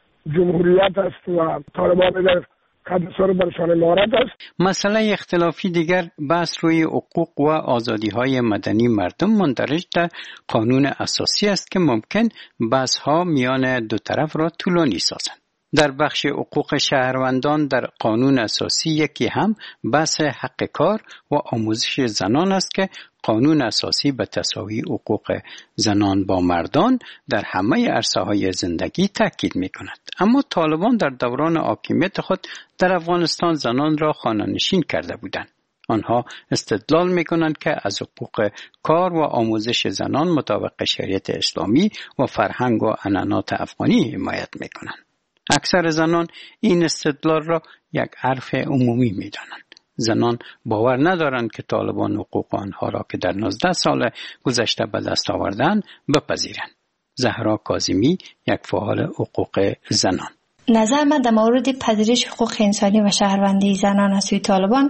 Speaker 11: جمهوریت است و طالبان میگه خط سرخ برشان امارت است.
Speaker 16: مسئله اختلافی دیگر بحث روی حقوق و آزادی‌های مدنی مردم مندرج در قانون اساسی است که ممکن بحث‌ها میان دو طرف را طولانی سازند. در بخش حقوق شهروندان در قانون اساسی یکی هم بحث حق کار و آموزش زنان است که قانون اساسی به تساوی حقوق زنان با مردان در همه عرصه‌های زندگی تاکید می‌کند. اما طالبان در دوران حاکمیت خود در افغانستان زنان را خانه‌نشین کرده بودند. آنها استدلال می‌کنند که از حقوق کار و آموزش زنان مطابق شریعت اسلامی و فرهنگ و عنعنات افغانی حمایت می‌کنند. اکثر زنان این استدلال را یک حرف عمومی می‌دانند. زنان باور ندارند که طالبان حقوق آنها را که در 19 سال گذشته به دست آوردند بپذیرند. زهرا کاظمی، یک فعال حقوق زنان:
Speaker 12: نظر من در مورد پذیرش حقوق انسانی و شهروندی زنان از سوی طالبان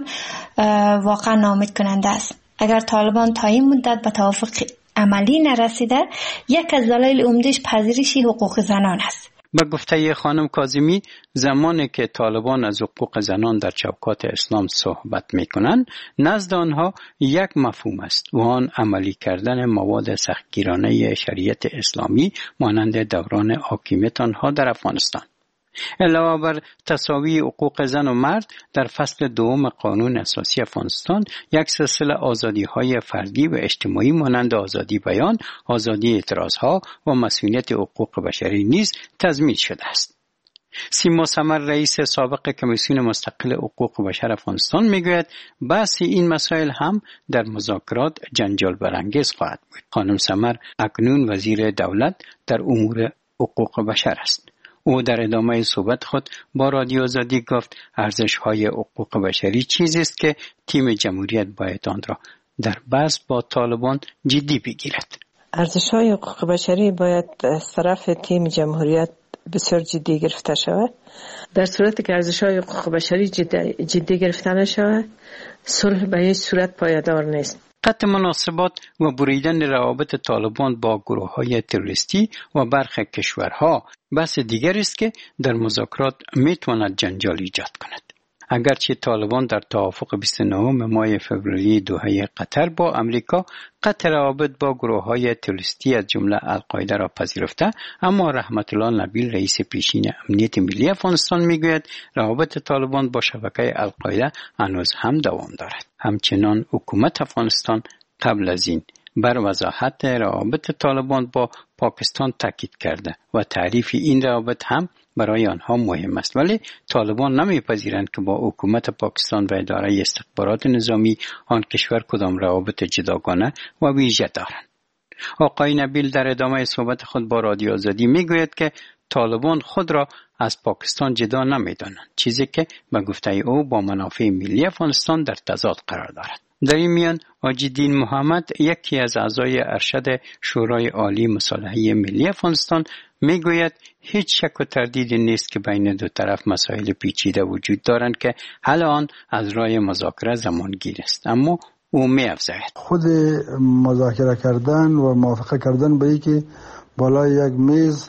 Speaker 12: واقعا ناامید کننده است. اگر طالبان تا این مدت به توافق عملی نرسیده، یک از دلایل عمده‌اش پذیرش حقوق زنان است.
Speaker 16: به گفته خانم کاظمی، زمانی که طالبان از حقوق زنان در چوکات اسلام صحبت می‌کنند، نزد آنها یک مفهوم است و آن عملی کردن مواد سختگیرانه شریعت اسلامی مانند دوران حاکمیت آنها در افغانستان. علاوه بر تساوی حقوق زن و مرد، در فصل 2 قانون اساسی افغانستان یک سلسله آزادی‌های فردی و اجتماعی مانند آزادی بیان، آزادی اعتراض‌ها و مسئولیت حقوق بشری نیز تضمین شده است. سیما سمر، رئیس سابق کمیسیون مستقل حقوق بشر افغانستان میگوید بحث این مسائل هم در مذاکرات جنجال برانگیز خواهد بود. خانم سمر اکنون وزیر دولت در امور حقوق بشر است. او در ادامه صحبت خود با رادیو آزادی گفت ارزش‌های حقوق بشری چیزی است که تیم جمهوریت باید آن را در بحث با طالبان جدی بگیرد.
Speaker 24: ارزش‌های حقوق بشری باید از طرف تیم جمهوریت بسیار جدی گرفته شود. در صورتی که ارزش‌های حقوق بشری جدی گرفته نشود، صلح به هیچ صورت پایدار نیست.
Speaker 16: قطع مناسبات و بریدن روابط طالبان با گروه‌های تروریستی و برخی کشورها بحث دیگر است که در مذاکرات میتواند جنجال ایجاد کند. اگرچه طالبان در توافق 29 ماه فوریه دوحه قطر با امریکا قطع روابط با گروه‌های تروریستی از جمله القاعده را پذیرفته، اما رحمت الله نبیل، رئیس پیشین امنیت ملی افغانستان میگوید روابط طالبان با شبکه القاعده هنوز هم دوام دارد. همچنان حکومت افغانستان قبل از این بر وضاحت روابط طالبان با پاکستان تاکید کرده و تعریف این روابط هم برای آنها مهم است، ولی طالبان نمیپذیرند که با حکومت پاکستان و اداره استخبارات نظامی آن کشور کدام روابط جداگانه و ویژه دارند. آقای نبیل در ادامه صحبت خود با رادیو آزادی میگوید که طالبان خود را از پاکستان جدا نمیدانند، چیزی که به گفته او با منافع ملی افغانستان در تضاد قرار دارد. در این میان حاجی محمد، یکی از اعضای ارشد شورای عالی مصالحه ملی افغانستان، میگوید هیچ شک و تردیدی نیست که بین دو طرف مسائل پیچیده وجود دارند که حل آن از راه مذاکره زمانگیر است، اما او می‌افزاید
Speaker 25: خود مذاکره کردن و موافقه کردن به اینکه بالای یک میز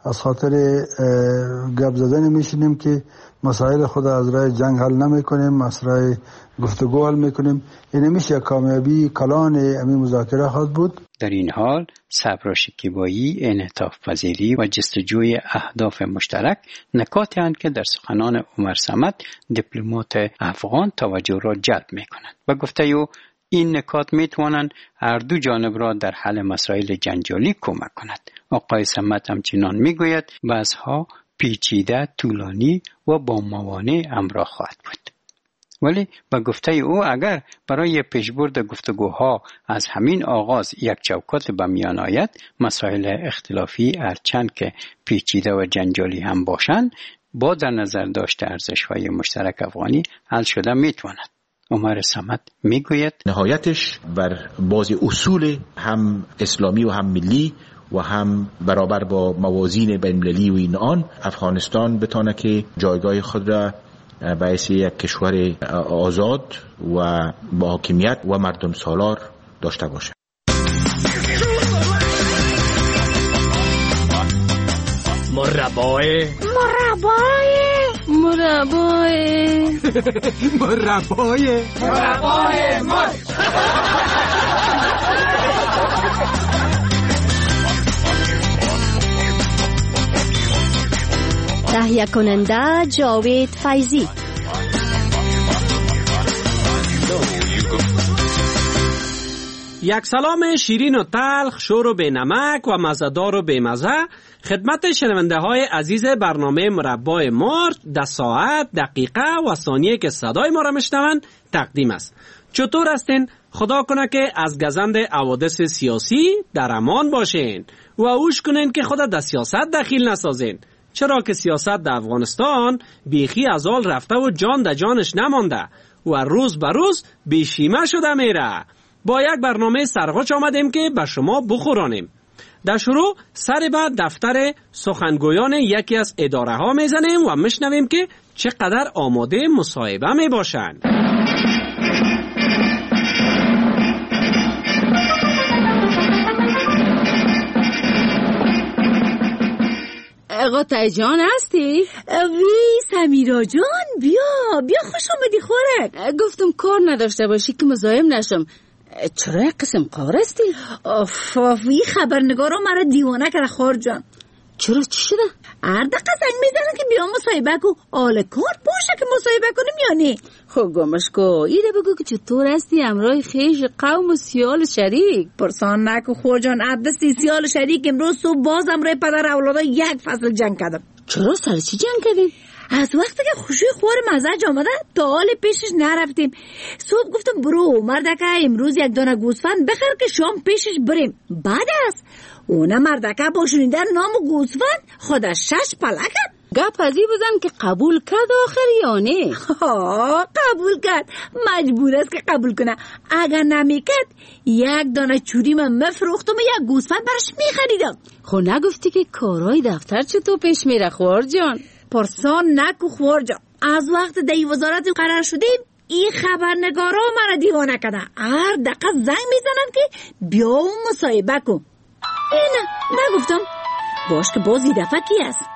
Speaker 6: از خاطر گپ زدن میشینیم که مسائل خود از راه جنگ حل نمیکنیم، از راه گفتگو حل میکنیم. این میشه کامیابی کلان این مذاکره خواهد بود.
Speaker 16: در این حال صبر و شکیبایی، انعطاف پذیری و جستجوی اهداف مشترک نکاتی هستند که در سخنان عمر صمد دیپلمات افغان توجه را جلب میکنند و گفته او این نکات میتوانند هر دو جانب را در حل مسائل جنجالی کمک کند. آقای صمد همچنان میگوید بحث‌ها پیچیده، طولانی و با موانع همراه خواهد بود. ولی به گفته او اگر برای پیشبرد گفتگوها از همین آغاز یک چوکات به میان آید، مسائل اختلافی هرچند که پیچیده و جنجالی هم باشند با در نظر داشته ارزش‌های مشترک افغانی حل شده میتواند. عمر صمد میگوید
Speaker 14: نهایتش بر باز اصول هم اسلامی و هم ملی و هم برابر با موازین بین‌المللی و این آن افغانستان بتانه که جایگاه خود را به حیث یک کشور آزاد و با حاکمیت و مردم سالار داشته باشه.
Speaker 3: مربای
Speaker 19: تهیه کننده جاوید فیضی.
Speaker 15: یک سلام شیرین و تلخ، شور و به نمک و مزه‌دار و به مزه خدمت شنونده های عزیز برنامه مربای مارچ در ساعت، دقیقه و ثانیه که صدای ما را میشنوند تقدیم است. چطور هستین؟ خدا کنه که از گزند حوادث سیاسی در امان باشین و اوش کنین که خدا در سیاست دخیل نسازین، چرا که سیاست در افغانستان بیخی از آل رفته و جان در جانش نمانده و روز به روز بیشیمه شده میره. با یک برنامه سرغاچ آمدیم که به شما بخورانیم. در شروع سر بعد دفتر سخنگویان یکی از اداره ها میزنیم و میشنویم که چقدر آماده مصاحبه میباشند.
Speaker 18: قاطع جان هستی؟ وی سمیرا جان، بیا خوش آمدی خورک. گفتم کار نداشته باشی که مزاحم نشم. چرا یک قسم قار هستی؟ وی خبرنگارا مرا دیوانه کرده خور جان. چرا چی شده؟ هر دقیقه زنگ میزنن که بیا مصاحبه کو. آل کار باشه که مصاحبه کنیم یا نه؟ خب گمش کو. ایده بگو که چطور هستی همراه خیش قوم و سیال شریک. پرسان نکو خور جان، عبدستی سیال شریک امروز صبح باز همراه پدر اولادا یک فصل جنگ کردم. چرا سر چی جنگ کردیم؟ از وقتی که خوشوی خور مزاج آمده تا حال پیشش نرفتیم. صبح گفتم برو مردکه امروز یک دانه گوسفند بخر که شام پیشش بریم. بعد است اونه مردکه با شنیدن نام گوسفند خودش 6 پلکه. گپ ازی بزن که قبول کرد آخر یا نه؟ قبول کرد، مجبور است که قبول کنه. اگر نمیکرد یک دانه چوری من مفروختم و یک گوسفند برش میخریدم. خو نگفتی که کارهای دفتر چطور پیش میره خور جان؟ پرسان نکو خور جان، از وقت دی وزارت قرار شدیم این خبرنگارا مرا دیوانه کرده. هر دقیقه زنگ میزنن که بیا و مصاحبه کن. نه نگفتم باش که بازی دفعه کی است.